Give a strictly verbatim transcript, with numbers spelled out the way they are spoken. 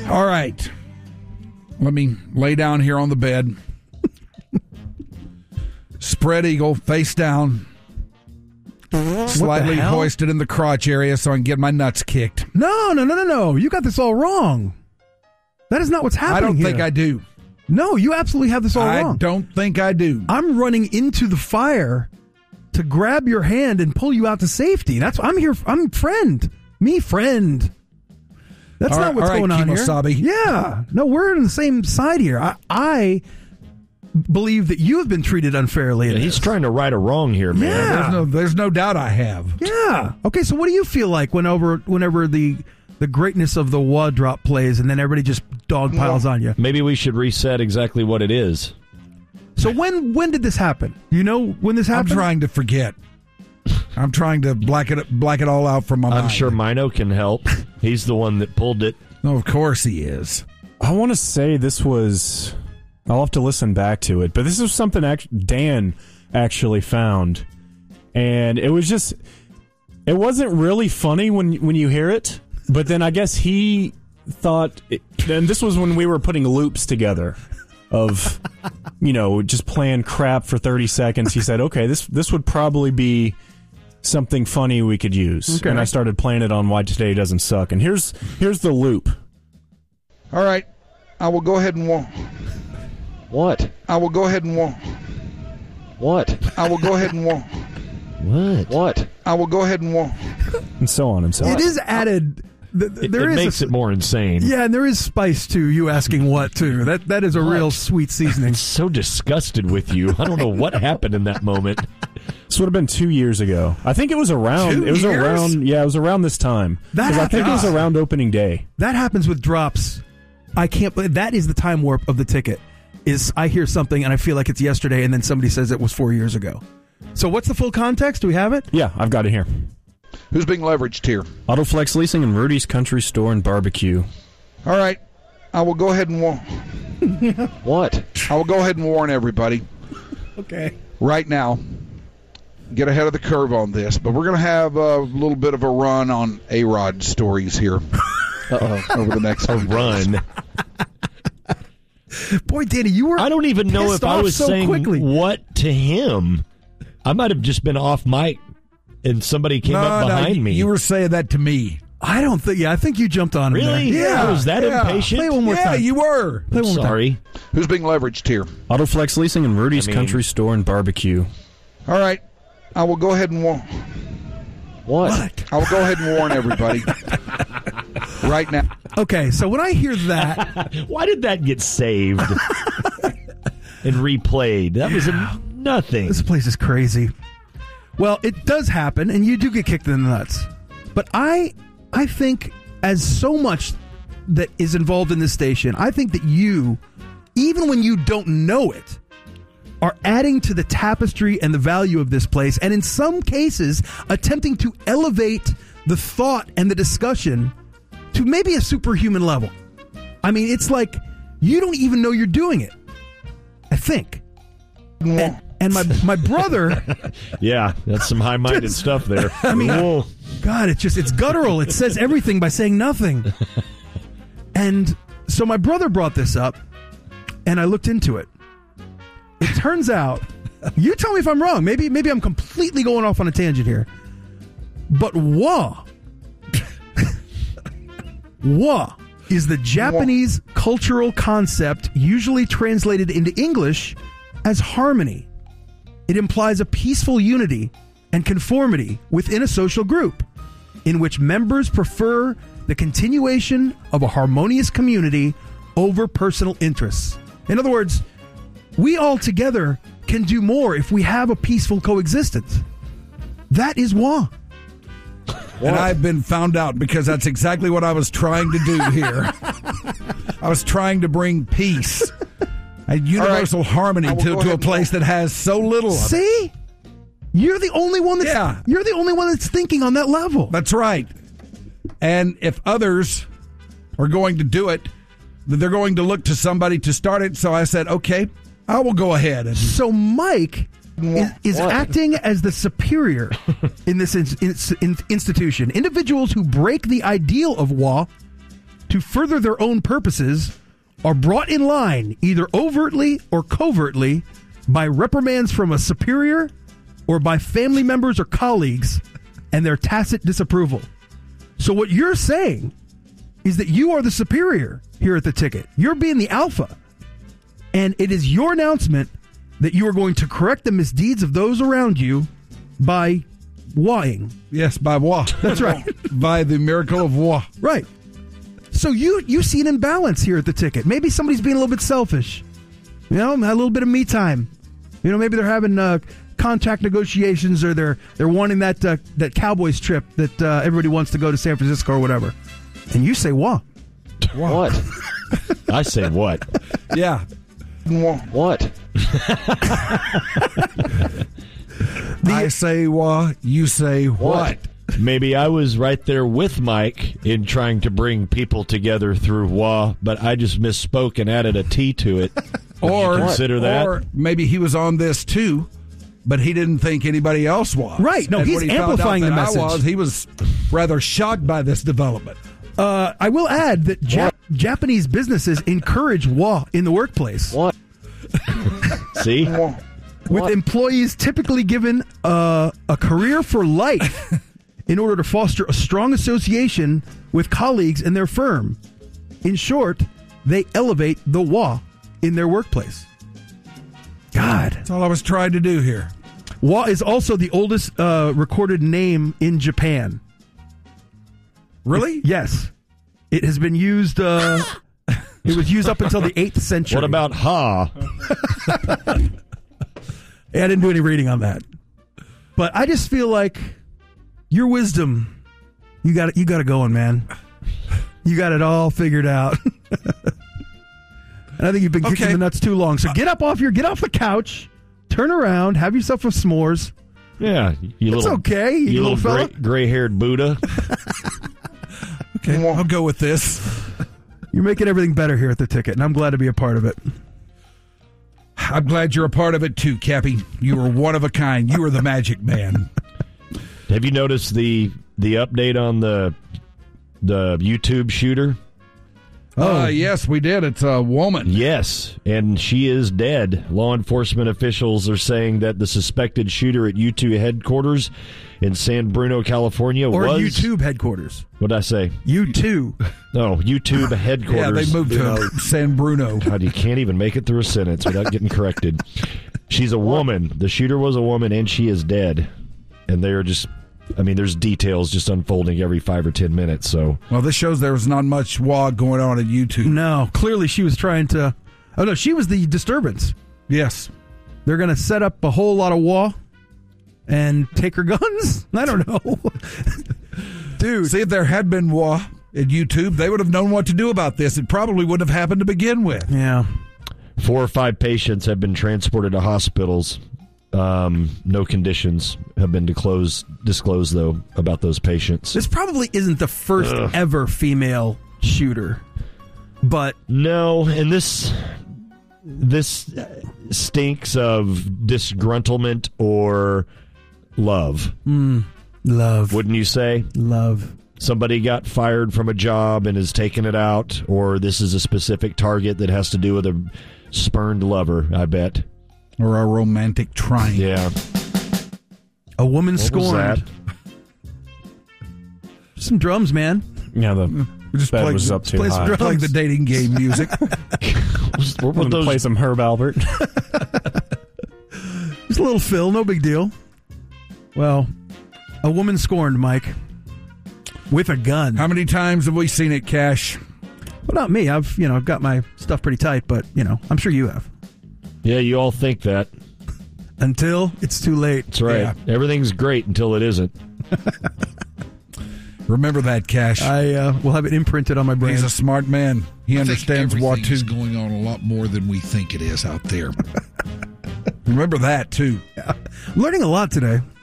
All right. Let me lay down here on the bed. Spread eagle, face down. Slightly hoisted in the crotch area so I can get my nuts kicked. No, no, no, no, no. You got this all wrong. That is not what's happening I don't here. think I do. No, you absolutely have this all I wrong. I don't think I do. I'm running into the fire to grab your hand and pull you out to safety. That's I'm here. I'm friend. Me friend. That's all not right, what's all right, going on Kimosabe. here. Yeah. No, we're on the same side here. I, I believe that you have been treated unfairly. Yeah, he's trying to right a wrong here, man. Yeah. There's no, there's no doubt I have. Yeah. Okay, so what do you feel like whenever whenever the the greatness of the W A drop plays and then everybody just dog piles on you? Maybe we should reset exactly what it is. So when when did this happen? Do you know when this happened? I'm trying to forget. I'm trying to black it black it all out from my I'm mind. I'm sure Mino can help. He's the one that pulled it. No, of course he is. I want to say this was... I'll have to listen back to it, but this is something act- Dan actually found. And it was just... It wasn't really funny when when you hear it, but then I guess he thought... It, and this was when we were putting loops together of, you know, just playing crap for thirty seconds. He said, okay, this this would probably be something funny we could use. Okay. And I started playing it on Why Today Doesn't Suck. And here's here's the loop. All right. I will go ahead and walk. What? I will go ahead and walk. What? I will go ahead and walk. What? What? I will go ahead and walk. And so on and so on. It is added. Th- It, there it is makes a, it more insane. Yeah, and there is spice to you asking what too. That that is a What? real sweet seasoning. I'm so disgusted with you. I don't know what happened in that moment. This would have been two years ago. I think it was around. Two it was years? around. Yeah, it was around this time. That 'Cause I think it was happens. around opening day. That happens with drops. I can't believe that is the time warp of the ticket. Is I hear something and I feel like it's yesterday, and then somebody says it was four years ago. So what's the full context? Do we have it? Yeah, I've got it here. Who's being leveraged here? Autoflex Leasing and Rudy's Country Store and Barbecue. All right. I will go ahead and warn. What? I will go ahead and warn everybody Okay. right now. Get ahead of the curve on this, but we're going to have a little bit of a run on A-Rod stories here Uh-oh. over the next A few days. run. Boy, Danny, you were. I don't even know pissed if I off was so saying quickly. what to him. I might have just been off mic and somebody came No, up no, behind you- me. You were saying that to me. I don't think. Yeah, I think you jumped on him Really? there. Yeah. I was that yeah. impatient? Play one more Yeah, time. you were. Play one more time. Sorry. Who's being leveraged here? Autoflex Leasing and Rudy's I mean- Country Store and Barbecue. All right. I will go ahead and warn. What? I will go ahead and warn everybody right now. Okay, so when I hear that, Why did that get saved and replayed? That was a nothing. this place is crazy. Well, it does happen, and you do get kicked in the nuts. But I, I think, as so much that is involved in this station, I think that you, even when you don't know it, are adding to the tapestry and the value of this place, and in some cases, attempting to elevate the thought and the discussion to maybe a superhuman level. I mean, it's like you don't even know you're doing it. I think. And, and my my brother, Yeah, that's some high-minded Just- stuff there. I mean, Whoa. God, it's just it's guttural. It says everything by saying nothing. And so my brother brought this up, and I looked into it. It turns out, you tell me if I'm wrong. Maybe maybe I'm completely going off on a tangent here. But wa, wa is the Japanese cultural concept usually translated into English as harmony. It implies a peaceful unity and conformity within a social group in which members prefer the continuation of a harmonious community over personal interests. In other words, we all together can do more if we have a peaceful coexistence. That is wa. And I've been found out because that's exactly what I was trying to do here. I was trying to bring peace, a universal harmony I will to, go to ahead a and place walk. that has so little of it. See? You're the only one that's Yeah. you're the only one that's thinking on that level. That's right. And if others are going to do it, they're going to look to somebody to start it. So I said, okay, I will go ahead. And So Mike is, is What? acting as the superior in this in, in, in- institution. Individuals who break the ideal of wa to further their own purposes are brought in line either overtly or covertly by reprimands from a superior or by family members or colleagues and their tacit disapproval. So what you're saying is that you are the superior here at the Ticket. You're being the alpha. And it is your announcement that you are going to correct the misdeeds of those around you by wahing. Yes, by wah. That's right. By the miracle of wah. Right. So you you see an imbalance here at the Ticket. Maybe somebody's being a little bit selfish. You know, a little bit of me time. You know, maybe they're having uh, contract negotiations, or they're they're wanting that uh, that Cowboys trip that uh, everybody wants to go to San Francisco or whatever. And you say, wah. What? I say what? Yeah. What? I say wah, you say what? Maybe I was right there with Mike in trying to bring people together through wah, but I just misspoke and added a T to it. Or consider that. Or maybe he was on this too, but he didn't think anybody else was. Right. No, and he's when he found amplifying out the that message. I was, he was rather shocked by this development. Uh, I will add that Jap- Japanese businesses encourage wah in the workplace. What? See? With what? Employees typically given uh, a career for life in order to foster a strong association with colleagues in their firm. In short, they elevate the wah in their workplace. God. That's all I was trying to do here. Wah is also the oldest uh, recorded name in Japan. Really? It, yes. It has been used... Uh, it was used up until the eighth century. What about ha? Yeah, I didn't do any reading on that. But I just feel like your wisdom, you got it, you got it going, man. You got it all figured out. And I think you've been kicking Okay. the nuts too long. So get up off your, get off the couch, turn around, have yourself a s'mores. Yeah, you It's little, okay, you, you little, little fella. gray, gray-haired Buddha. Okay, I'll go with this. You're making everything better here at the Ticket, and I'm glad to be a part of it. I'm glad you're a part of it too, Cappy. You are one of a kind. You are the magic man. Have you noticed the the update on the the YouTube shooter? Oh, uh, yes, we did. It's a woman. Yes, and she is dead. Law enforcement officials are saying that the suspected shooter at U two headquarters in San Bruno, California, Or was YouTube headquarters. What'd I say? U two. No, YouTube headquarters. Yeah, they moved to Uh, San Bruno. God, you can't even make it through a sentence without getting corrected. She's a woman. The shooter was a woman, and she is dead. And they are just, I mean, there's details just unfolding every five or ten minutes. So, Well, this shows there was not much wah going on at YouTube. No, clearly she was trying to... Oh, no, she was the disturbance. Yes. They're going to set up a whole lot of wah and take her guns? I don't know. Dude. See, if there had been wah at YouTube, they would have known what to do about this. It probably wouldn't have happened to begin with. Yeah. four or five patients have been transported to hospitals. Um, no conditions have been disclosed, disclosed, though, about those patients. This probably isn't the first Ugh. ever female shooter, but No, and this this stinks of disgruntlement or love. mm, love. Wouldn't you say? Love. Somebody got fired from a job and is taking it out, or this is a specific target that has to do with a spurned lover, I bet. Or a romantic triangle. Yeah. A woman What was scorned. that? Some drums, man. Yeah, the We just bed played was the- up too play some high. drums. Play the dating game music. What I'm were gonna play those? some Herb Albert. Just a little fill, no big deal. Well, a woman scorned, Mike, with a gun. How many times have we seen it, Cash? Well, not me. I've you know I've got my stuff pretty tight, but you know I'm sure you have. Yeah, you all think that. Until it's too late. That's right. Yeah. Everything's great until it isn't. Remember that, Cash. I uh, will have it imprinted on my brain. He's a smart man. He I think understands what everything's to. going on a lot more than we think it is out there. Remember that, too. I'm learning a lot today.